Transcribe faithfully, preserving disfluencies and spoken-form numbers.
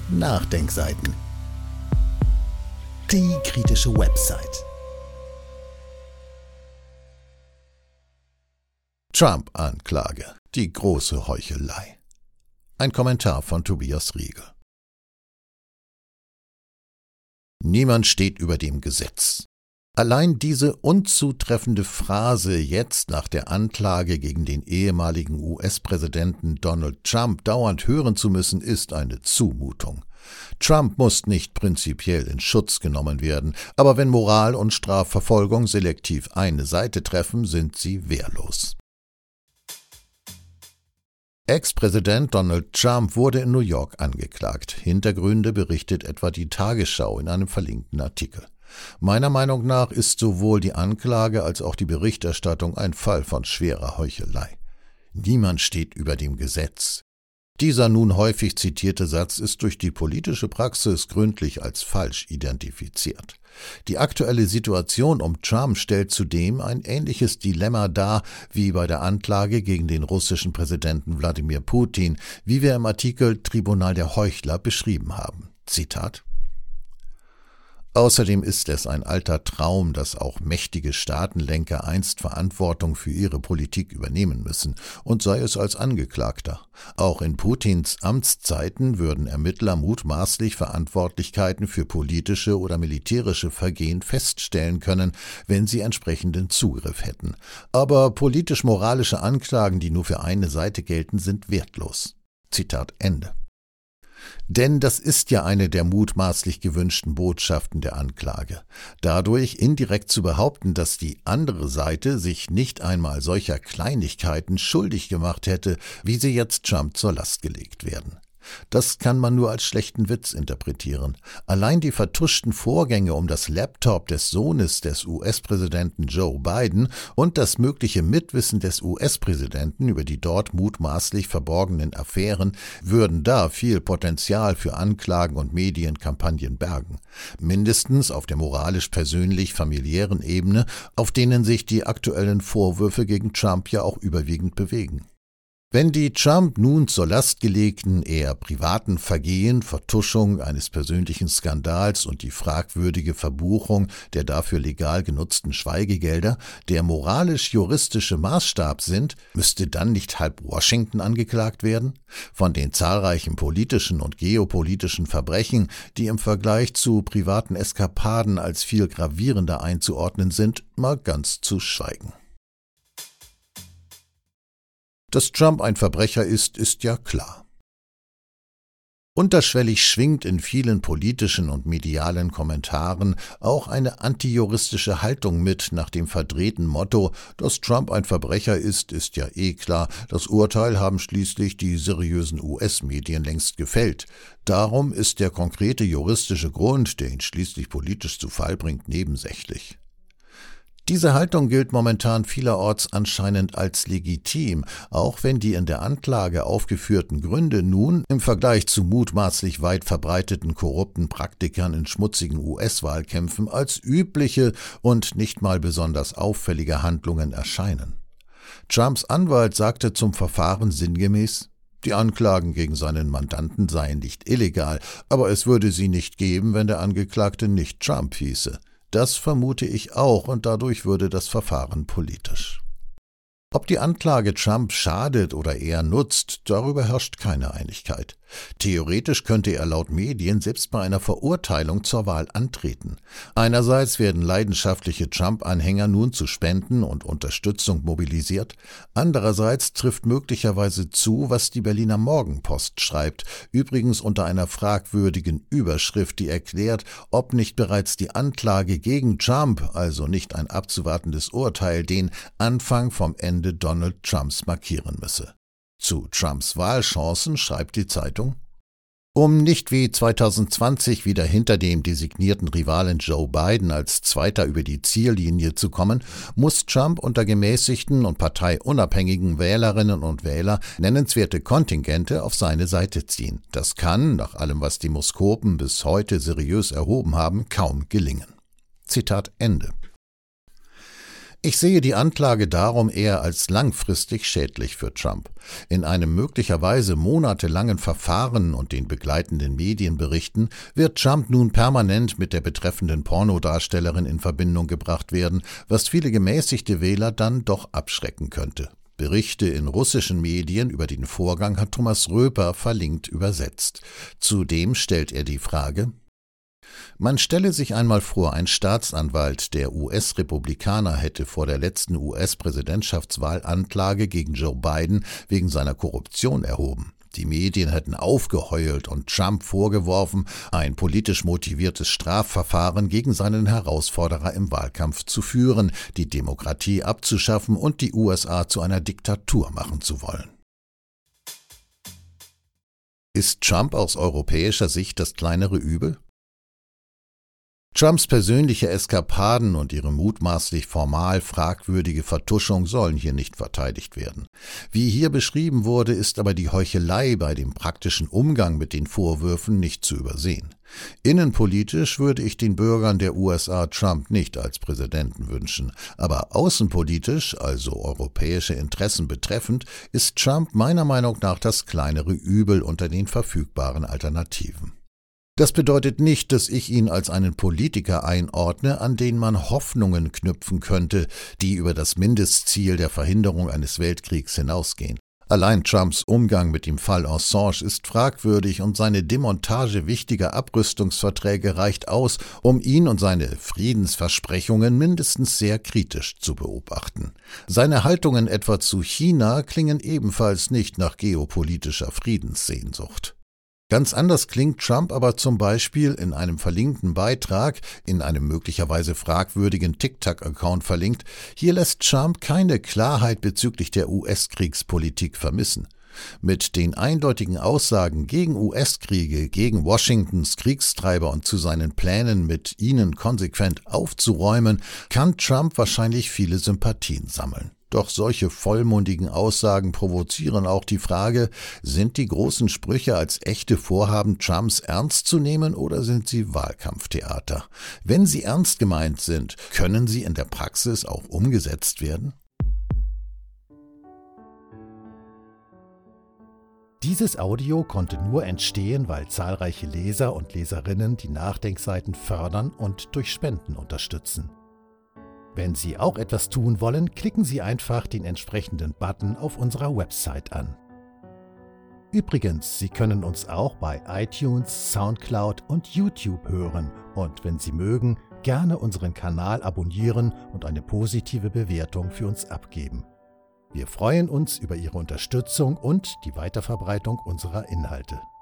Nachdenkseiten. Die kritische Website. Trump-Anklage. Die große Heuchelei. Ein Kommentar von Tobias Riegel. Niemand steht über dem Gesetz. Allein diese unzutreffende Phrase jetzt nach der Anklage gegen den ehemaligen U S-Präsidenten Donald Trump dauernd hören zu müssen, ist eine Zumutung. Trump muss nicht prinzipiell in Schutz genommen werden, aber wenn Moral und Strafverfolgung selektiv eine Seite treffen, sind sie wehrlos. Ex-Präsident Donald Trump wurde in New York angeklagt. Hintergründe berichtet etwa die Tagesschau in einem verlinkten Artikel. Meiner Meinung nach ist sowohl die Anklage als auch die Berichterstattung ein Fall von schwerer Heuchelei. Niemand steht über dem Gesetz. Dieser nun häufig zitierte Satz ist durch die politische Praxis gründlich als falsch identifiziert. Die aktuelle Situation um Trump stellt zudem ein ähnliches Dilemma dar wie bei der Anklage gegen den russischen Präsidenten Wladimir Putin, wie wir im Artikel Tribunal der Heuchler beschrieben haben. Zitat: Außerdem ist es ein alter Traum, dass auch mächtige Staatenlenker einst Verantwortung für ihre Politik übernehmen müssen, und sei es als Angeklagter. Auch in Putins Amtszeiten würden Ermittler mutmaßlich Verantwortlichkeiten für politische oder militärische Vergehen feststellen können, wenn sie entsprechenden Zugriff hätten. Aber politisch-moralische Anklagen, die nur für eine Seite gelten, sind wertlos. Zitat Ende. Denn das ist ja eine der mutmaßlich gewünschten Botschaften der Anklage. Dadurch indirekt zu behaupten, dass die andere Seite sich nicht einmal solcher Kleinigkeiten schuldig gemacht hätte, wie sie jetzt Trump zur Last gelegt werden. Das kann man nur als schlechten Witz interpretieren. Allein die vertuschten Vorgänge um das Laptop des Sohnes des U S-Präsidenten Joe Biden und das mögliche Mitwissen des U S-Präsidenten über die dort mutmaßlich verborgenen Affären würden da viel Potenzial für Anklagen und Medienkampagnen bergen. Mindestens auf der moralisch-persönlich-familiären Ebene, auf denen sich die aktuellen Vorwürfe gegen Trump ja auch überwiegend bewegen. Wenn die Trump nun zur Last gelegten, eher privaten Vergehen, Vertuschung eines persönlichen Skandals und die fragwürdige Verbuchung der dafür legal genutzten Schweigegelder der moralisch-juristische Maßstab sind, müsste dann nicht halb Washington angeklagt werden? Von den zahlreichen politischen und geopolitischen Verbrechen, die im Vergleich zu privaten Eskapaden als viel gravierender einzuordnen sind, mal ganz zu schweigen. Dass Trump ein Verbrecher ist, ist ja klar. Unterschwellig schwingt in vielen politischen und medialen Kommentaren auch eine antijuristische Haltung mit nach dem verdrehten Motto, dass Trump ein Verbrecher ist, ist ja eh klar, das Urteil haben schließlich die seriösen U S-Medien längst gefällt. Darum ist der konkrete juristische Grund, der ihn schließlich politisch zu Fall bringt, nebensächlich. Diese Haltung gilt momentan vielerorts anscheinend als legitim, auch wenn die in der Anklage aufgeführten Gründe nun im Vergleich zu mutmaßlich weit verbreiteten korrupten Praktikern in schmutzigen U S-Wahlkämpfen als übliche und nicht mal besonders auffällige Handlungen erscheinen. Trumps Anwalt sagte zum Verfahren sinngemäß: Die Anklagen gegen seinen Mandanten seien nicht illegal, aber es würde sie nicht geben, wenn der Angeklagte nicht Trump hieße. Das vermute ich auch, und dadurch würde das Verfahren politisch. Ob die Anklage Trump schadet oder eher nutzt, darüber herrscht keine Einigkeit. Theoretisch könnte er laut Medien selbst bei einer Verurteilung zur Wahl antreten. Einerseits werden leidenschaftliche Trump-Anhänger nun zu Spenden und Unterstützung mobilisiert, andererseits trifft möglicherweise zu, was die Berliner Morgenpost schreibt, übrigens unter einer fragwürdigen Überschrift, die erklärt, ob nicht bereits die Anklage gegen Trump, also nicht ein abzuwartendes Urteil, den Anfang vom Ende Donald Trumps markieren müsse. Zu Trumps Wahlchancen schreibt die Zeitung: Um nicht wie zweitausendzwanzig wieder hinter dem designierten Rivalen Joe Biden als Zweiter über die Ziellinie zu kommen, muss Trump unter gemäßigten und parteiunabhängigen Wählerinnen und Wähler nennenswerte Kontingente auf seine Seite ziehen. Das kann, nach allem was Demoskopen bis heute seriös erhoben haben, kaum gelingen. Zitat Ende. Ich sehe die Anklage darum eher als langfristig schädlich für Trump. In einem möglicherweise monatelangen Verfahren und den begleitenden Medienberichten wird Trump nun permanent mit der betreffenden Pornodarstellerin in Verbindung gebracht werden, was viele gemäßigte Wähler dann doch abschrecken könnte. Berichte in russischen Medien über den Vorgang hat Thomas Röper verlinkt übersetzt. Zudem stellt er die Frage: Man stelle sich einmal vor, ein Staatsanwalt der U S-Republikaner hätte vor der letzten U S-Präsidentschaftswahl Anklage gegen Joe Biden wegen seiner Korruption erhoben. Die Medien hätten aufgeheult und Trump vorgeworfen, ein politisch motiviertes Strafverfahren gegen seinen Herausforderer im Wahlkampf zu führen, die Demokratie abzuschaffen und die U S A zu einer Diktatur machen zu wollen. Ist Trump aus europäischer Sicht das kleinere Übel? Trumps persönliche Eskapaden und ihre mutmaßlich formal fragwürdige Vertuschung sollen hier nicht verteidigt werden. Wie hier beschrieben wurde, ist aber die Heuchelei bei dem praktischen Umgang mit den Vorwürfen nicht zu übersehen. Innenpolitisch würde ich den Bürgern der U S A Trump nicht als Präsidenten wünschen, aber außenpolitisch, also europäische Interessen betreffend, ist Trump meiner Meinung nach das kleinere Übel unter den verfügbaren Alternativen. Das bedeutet nicht, dass ich ihn als einen Politiker einordne, an den man Hoffnungen knüpfen könnte, die über das Mindestziel der Verhinderung eines Weltkriegs hinausgehen. Allein Trumps Umgang mit dem Fall Assange ist fragwürdig und seine Demontage wichtiger Abrüstungsverträge reicht aus, um ihn und seine Friedensversprechungen mindestens sehr kritisch zu beobachten. Seine Haltungen etwa zu China klingen ebenfalls nicht nach geopolitischer Friedenssehnsucht. Ganz anders klingt Trump aber zum Beispiel in einem verlinkten Beitrag, in einem möglicherweise fragwürdigen TikTok-Account verlinkt. Hier lässt Trump keine Klarheit bezüglich der U S-Kriegspolitik vermissen. Mit den eindeutigen Aussagen gegen U S-Kriege, gegen Washingtons Kriegstreiber und zu seinen Plänen, mit ihnen konsequent aufzuräumen, kann Trump wahrscheinlich viele Sympathien sammeln. Doch solche vollmundigen Aussagen provozieren auch die Frage, sind die großen Sprüche als echte Vorhaben Trumps ernst zu nehmen oder sind sie Wahlkampftheater? Wenn sie ernst gemeint sind, können sie in der Praxis auch umgesetzt werden? Dieses Audio konnte nur entstehen, weil zahlreiche Leser und Leserinnen die Nachdenkseiten fördern und durch Spenden unterstützen. Wenn Sie auch etwas tun wollen, klicken Sie einfach den entsprechenden Button auf unserer Website an. Übrigens, Sie können uns auch bei iTunes, Soundcloud und YouTube hören und wenn Sie mögen, gerne unseren Kanal abonnieren und eine positive Bewertung für uns abgeben. Wir freuen uns über Ihre Unterstützung und die Weiterverbreitung unserer Inhalte.